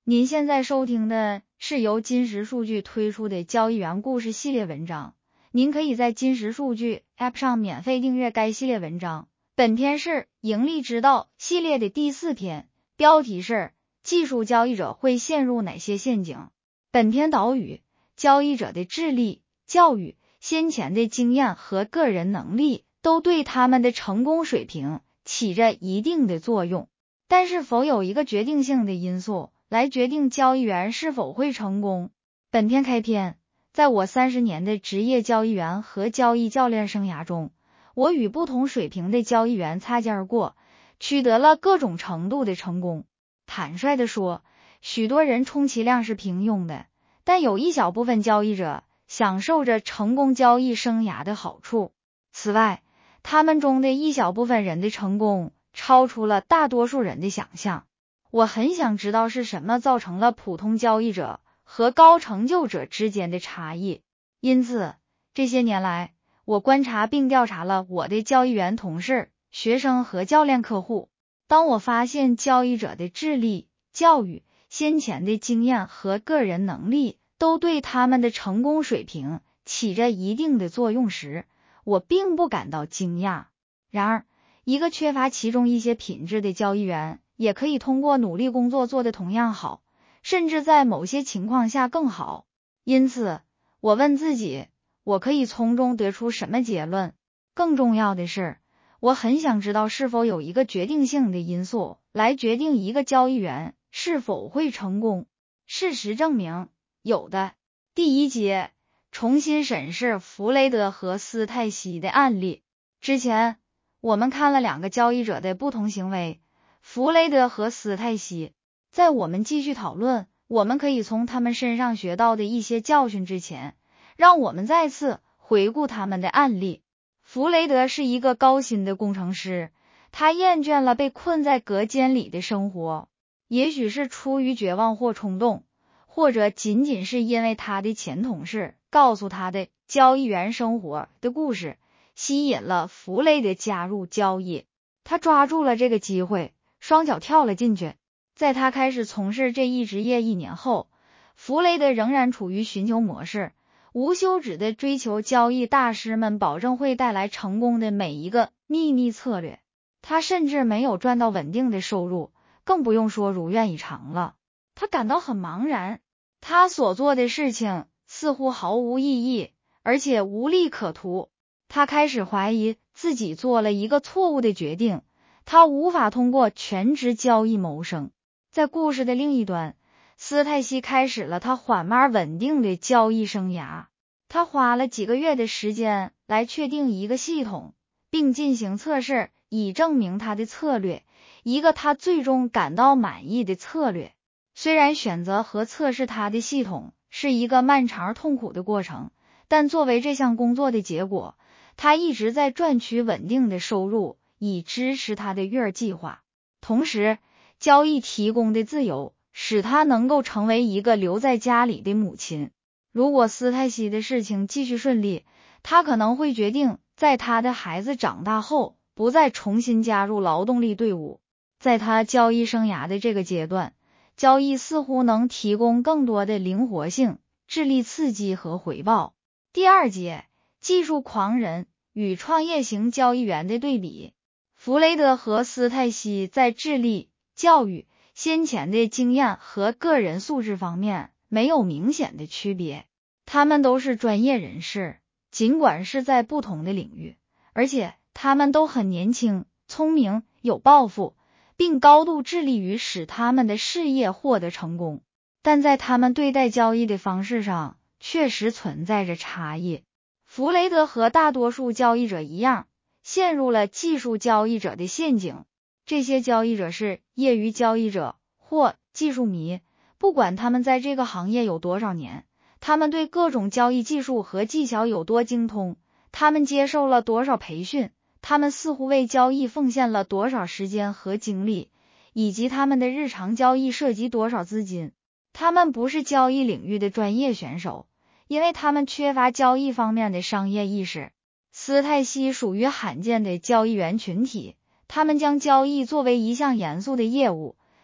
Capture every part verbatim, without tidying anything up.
您现在收听的是由金石数据推出的交易员故事系列文章，您可以在金石数据 App 上免费订阅该系列文章。本篇是盈利之道系列的第四篇，标题是技术交易者会陷入哪些陷阱。本篇导语：交易者的智力、教育、先前的经验和个人能力都对他们的成功水平起着一定的作用，但是否有一个决定性的因素来决定交易员是否会成功？本篇开篇，在我三十年的职业交易员和交易教练生涯中，我与不同水平的交易员擦肩而过，取得了各种程度的成功。坦率地说，许多人充其量是平庸的，但有一小部分交易者享受着成功交易生涯的好处。此外，他们中的一小部分人的成功超出了大多数人的想象。我很想知道是什么造成了普通交易者和高成就者之间的差异。因此，这些年来，我观察并调查了我的交易员同事、学生和教练客户。当我发现交易者的智力、教育、先前的经验和个人能力都对他们的成功水平起着一定的作用时，我并不感到惊讶。然而，一个缺乏其中一些品质的交易员也可以通过努力工作做得同样好，甚至在某些情况下更好。因此，我问自己，我可以从中得出什么结论？更重要的是，我很想知道是否有一个决定性的因素来决定一个交易员是否会成功。事实证明，有的。第一节，重新审视弗雷德和斯泰西的案例。之前，我们看了两个交易者的不同行为，弗雷德和斯泰西。在我们继续讨论我们可以从他们身上学到的一些教训之前，让我们再次回顾他们的案例。弗雷德是一个高薪的工程师，他厌倦了被困在隔间里的生活，也许是出于绝望或冲动，或者仅仅是因为他的前同事告诉他的交易员生活的故事吸引了弗雷德加入交易。他抓住了这个机会，双脚跳了进去。在他开始从事这一职业一年后，弗雷德仍然处于寻求模式，无休止的追求交易大师们保证会带来成功的每一个秘密策略。他甚至没有赚到稳定的收入，更不用说如愿以偿了。他感到很茫然，他所做的事情似乎毫无意义，而且无利可图。他开始怀疑自己做了一个错误的决定，他无法通过全职交易谋生。在故事的另一端，斯泰西开始了他缓慢稳定的交易生涯。他花了几个月的时间来确定一个系统，并进行测试，以证明他的策略，一个他最终感到满意的策略。虽然选择和测试他的系统是一个漫长痛苦的过程，但作为这项工作的结果，他一直在赚取稳定的收入，以支持他的月计划。同时，交易提供的自由使他能够成为一个留在家里的母亲。如果斯泰西的事情继续顺利，他可能会决定在他的孩子长大后不再重新加入劳动力队伍。在他交易生涯的这个阶段，交易似乎能提供更多的灵活性、智力刺激和回报。第二节，技术狂人与创业型交易员的对比。弗雷德和斯泰西在智力、教育、先前的经验和个人素质方面没有明显的区别。他们都是专业人士，尽管是在不同的领域，而且他们都很年轻、聪明、有抱负，并高度致力于使他们的事业获得成功。但在他们对待交易的方式上，确实存在着差异。弗雷德和大多数交易者一样，陷入了技术交易者的陷阱。这些交易者是业余交易者或技术迷，不管他们在这个行业有多少年，他们对各种交易技术和技巧有多精通，他们接受了多少培训，他们似乎为交易奉献了多少时间和精力，以及他们的日常交易涉及多少资金。他们不是交易领域的专业选手，因为他们缺乏交易方面的商业意识。斯泰西属于罕见的交易员群体，他们将交易作为一项严肃的业务，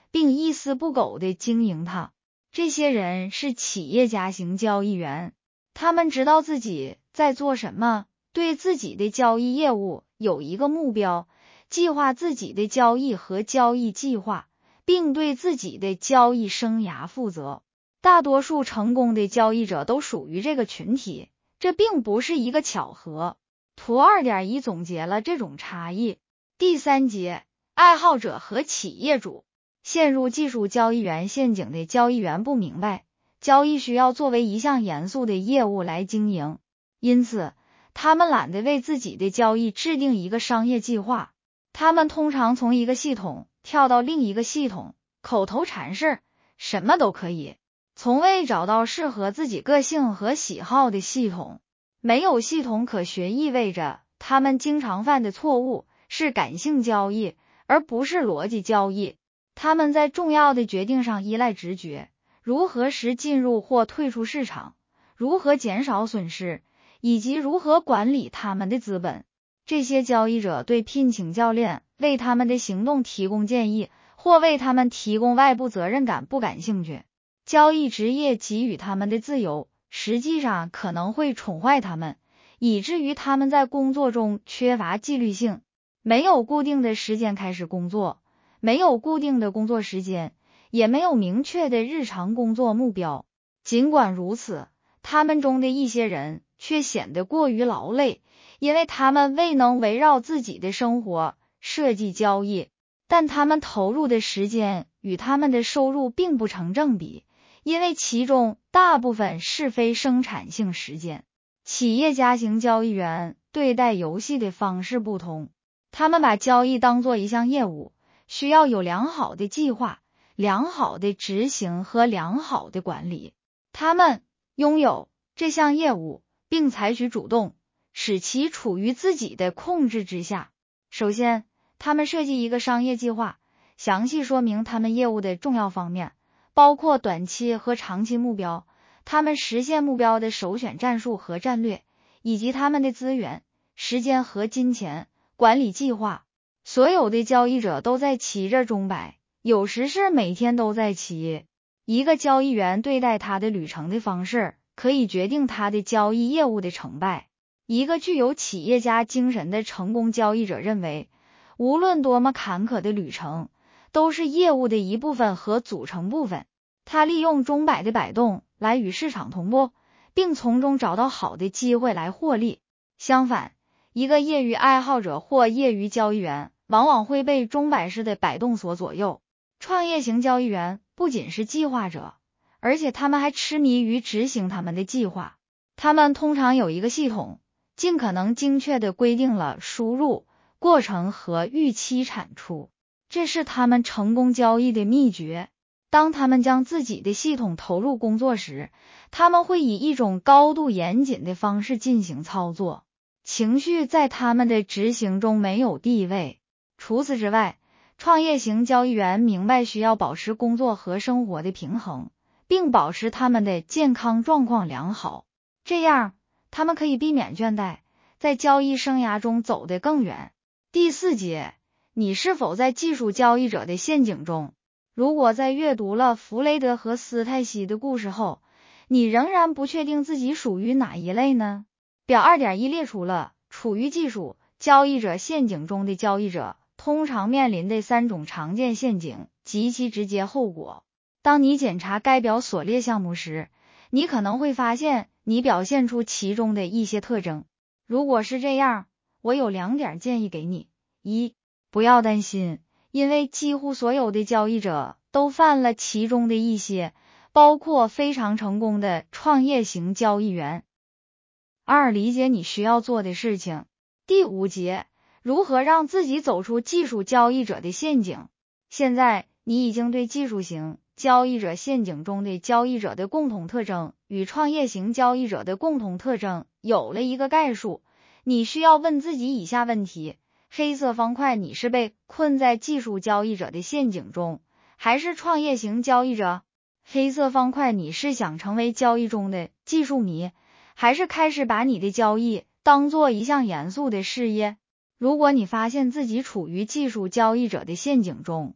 并一丝不苟地经营它。这些人是企业家型交易员，他们知道自己在做什么，对自己的交易业务有一个目标，计划自己的交易和交易计划，并对自己的交易生涯负责。大多数成功的交易者都属于这个群体，这并不是一个巧合。图 二点一 总结了这种差异。第三节，爱好者和企业主。陷入技术交易员陷阱的交易员不明白，交易需要作为一项严肃的业务来经营，因此他们懒得为自己的交易制定一个商业计划。他们通常从一个系统跳到另一个系统，口头禅是什么都可以，从未找到适合自己个性和喜好的系统。没有系统可学意味着他们经常犯的错误是感性交易，而不是逻辑交易。他们在重要的决定上依赖直觉，如何时进入或退出市场，如何减少损失，以及如何管理他们的资本。这些交易者对聘请教练为他们的行动提供建议，或为他们提供外部责任感不感兴趣。交易职业给予他们的自由，实际上可能会宠坏他们，以至于他们在工作中缺乏纪律性，没有固定的时间开始工作，没有固定的工作时间，也没有明确的日常工作目标。尽管如此，他们中的一些人却显得过于劳累，因为他们未能围绕自己的生活设计交易，但他们投入的时间与他们的收入并不成正比，因为其中大部分是非生产性时间。企业家型交易员对待游戏的方式不同，他们把交易当作一项业务，需要有良好的计划、良好的执行和良好的管理。他们拥有这项业务，并采取主动，使其处于自己的控制之下。首先，他们设计一个商业计划，详细说明他们业务的重要方面，包括短期和长期目标，他们实现目标的首选战术和战略，以及他们的资源、时间和金钱管理计划。所有的交易者都在骑着钟摆，有时是每天都在骑。一个交易员对待他的旅程的方式，可以决定他的交易业务的成败。一个具有企业家精神的成功交易者认为，无论多么坎坷的旅程，都是业务的一部分和组成部分。他利用钟摆的摆动来与市场同步，并从中找到好的机会来获利。相反，一个业余爱好者或业余交易员往往会被钟摆式的摆动所左右。创业型交易员不仅是计划者，而且他们还痴迷于执行他们的计划。他们通常有一个系统，尽可能精确地规定了输入、过程和预期产出，这是他们成功交易的秘诀。当他们将自己的系统投入工作时，他们会以一种高度严谨的方式进行操作，情绪在他们的执行中没有地位。除此之外，创业型交易员明白需要保持工作和生活的平衡，并保持他们的健康状况良好，这样他们可以避免倦怠，在交易生涯中走得更远。第四节，你是否在技术交易者的陷阱中？如果在阅读了弗雷德和斯泰西的故事后，你仍然不确定自己属于哪一类呢？表 二点一 列出了处于技术交易者陷阱中的交易者通常面临的三种常见陷阱及其直接后果。当你检查该表所列项目时，你可能会发现你表现出其中的一些特征。如果是这样，我有两点建议给你。一，不要担心，因为几乎所有的交易者都犯了其中的一些，包括非常成功的创业型交易员。二、理解你需要做的事情。第五节，如何让自己走出技术交易者的陷阱。现在你已经对技术型交易者陷阱中的交易者的共同特征与创业型交易者的共同特征有了一个概述。你需要问自己以下问题：黑色方块，你是被困在技术交易者的陷阱中，还是创业型交易者？黑色方块，你是想成为交易中的技术迷，还是开始把你的交易当做一项严肃的事业？如果你发现自己处于技术交易者的陷阱中，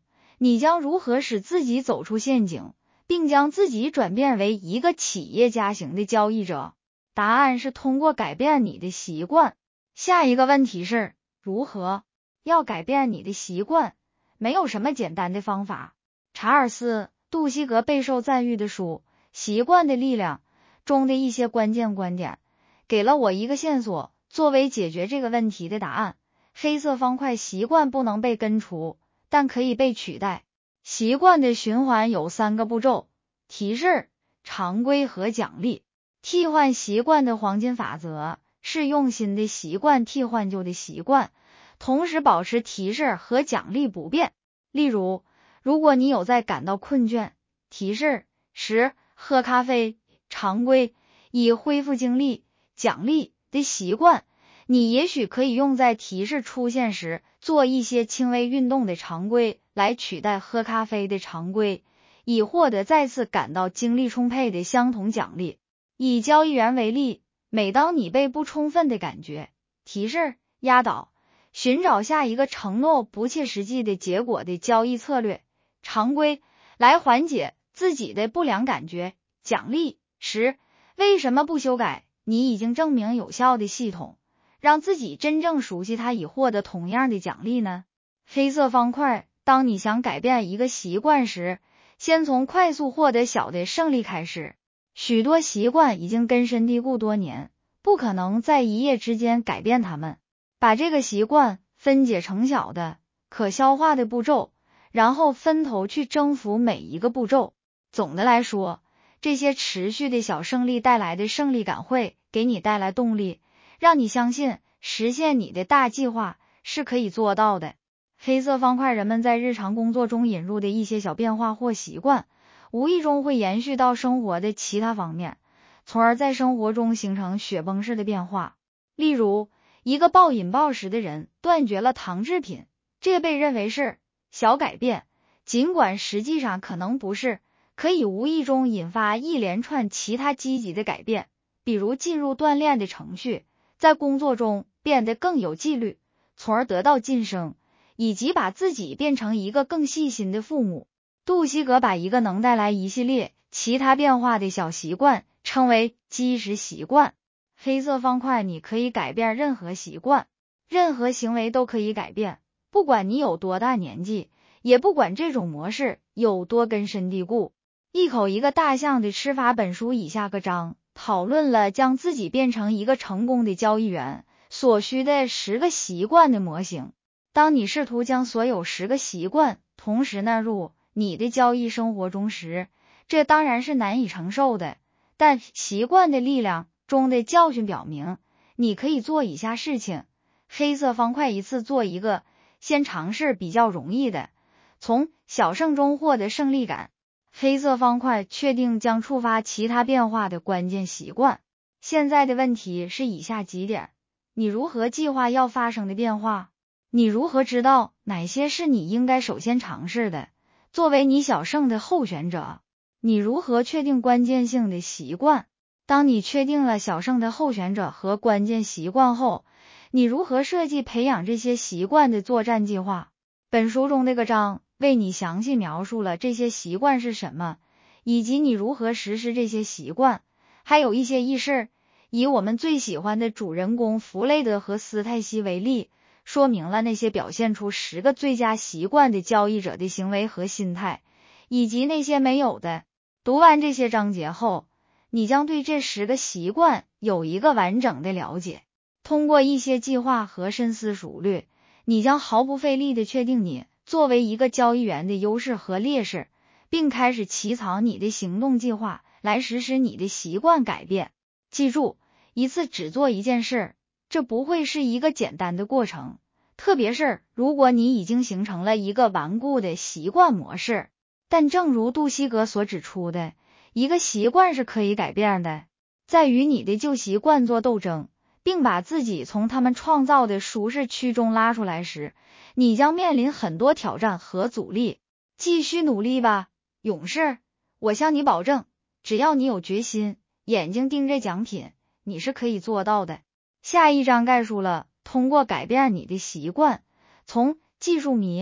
你将如何使自己走出陷阱，并将自己转变为一个企业家型的交易者？答案是通过改变你的习惯。下一个问题是，如何要改变你的习惯？没有什么简单的方法。查尔斯·杜西格备受赞誉的书《习惯的力量》中的一些关键观点，给了我一个线索，作为解决这个问题的答案。黑色方块习惯不能被根除，但可以被取代。习惯的循环有三个步骤：提示、常规和奖励。替换习惯的黄金法则是用新的习惯替换旧的习惯，同时保持提示和奖励不变。例如，如果你有在感到困倦，提示十喝咖啡；常规以恢复精力、奖励的习惯，你也许可以用在提示出现时做一些轻微运动的常规来取代喝咖啡的常规，以获得再次感到精力充沛的相同奖励。以交易员为例，每当你被不充分的感觉、提示压倒，寻找下一个承诺不切实际的结果的交易策略常规来缓解自己的不良感觉。奖励十为什么不修改你已经证明有效的系统，让自己真正熟悉它，以获得同样的奖励呢？黑色方块，当你想改变一个习惯时，先从快速获得小的胜利开始。许多习惯已经根深蒂固多年，不可能在一夜之间改变它们。把这个习惯分解成小的、可消化的步骤，然后分头去征服每一个步骤。总的来说，这些持续的小胜利带来的胜利感会给你带来动力，让你相信实现你的大计划是可以做到的。黑色方块，人们在日常工作中引入的一些小变化或习惯，无意中会延续到生活的其他方面，从而在生活中形成雪崩式的变化。例如，一个暴饮暴食的人断绝了糖制品，这被认为是小改变，尽管实际上可能不是，可以无意中引发一连串其他积极的改变，比如进入锻炼的程序，在工作中变得更有纪律，从而得到晋升，以及把自己变成一个更细心的父母。杜西格把一个能带来一系列其他变化的小习惯称为基石习惯。黑色方块，你可以改变任何习惯，任何行为都可以改变，不管你有多大年纪，也不管这种模式有多根深蒂固。一口一个大象的吃法本书以下各章讨论了将自己变成一个成功的交易员所需的十个习惯的模型。当你试图将所有十个习惯同时纳入你的交易生活中时，这当然是难以承受的，但习惯的力量中的教训表明，你可以做以下事情。黑色方块，一次做一个，先尝试比较容易的，从小胜中获得胜利感。黑色方块，确定将触发其他变化的关键习惯。现在的问题是以下几点：你如何计划要发生的变化？你如何知道哪些是你应该首先尝试的？作为你小胜的候选者，你如何确定关键性的习惯？当你确定了小胜的候选者和关键习惯后，你如何设计培养这些习惯的作战计划？本书中这个章为你详细描述了这些习惯是什么，以及你如何实施这些习惯，还有一些轶事。以我们最喜欢的主人公弗雷德和斯泰西为例，说明了那些表现出十个最佳习惯的交易者的行为和心态，以及那些没有的。读完这些章节后，你将对这十个习惯有一个完整的了解。通过一些计划和深思熟虑，你将毫不费力地确定你作为一个交易员的优势和劣势，并开始起草你的行动计划来实施你的习惯改变。记住，一次只做一件事，这不会是一个简单的过程，特别是如果你已经形成了一个顽固的习惯模式。但正如杜西格所指出的，一个习惯是可以改变的。在与你的旧习惯做斗争，并把自己从他们创造的舒适区中拉出来时，你将面临很多挑战和阻力。继续努力吧，勇士！我向你保证，只要你有决心，眼睛盯着奖品，你是可以做到的。下一章概述了通过改变你的习惯，从技术迷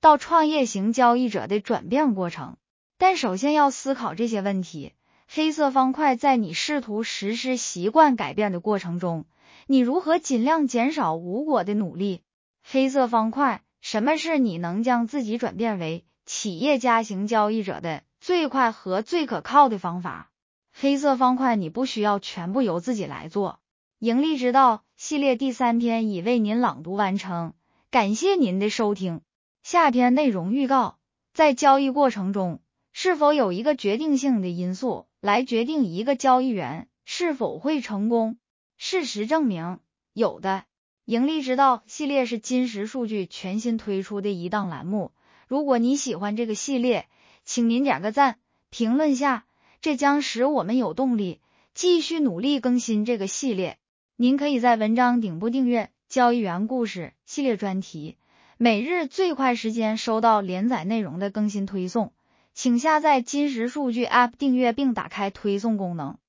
到创业型交易者的转变过程。但首先要思考这些问题。黑色方块在你试图实施习惯改变的过程中，你如何尽量减少无果的努力？黑色方块，什么是你能将自己转变为企业家型交易者的最快和最可靠的方法？黑色方块你不需要全部由自己来做。盈利之道系列第三篇已为您朗读完成，感谢您的收听。下篇内容预告：在交易过程中，是否有一个决定性的因素来决定一个交易员是否会成功？事实证明，有的。盈利之道系列是金石数据全新推出的一档栏目，如果你喜欢这个系列，请您点个赞，评论下，这将使我们有动力继续努力更新这个系列。您可以在文章顶部订阅交易员故事系列专题，每日最快时间收到连载内容的更新推送。请下载金石数据 App 订阅并打开推送功能。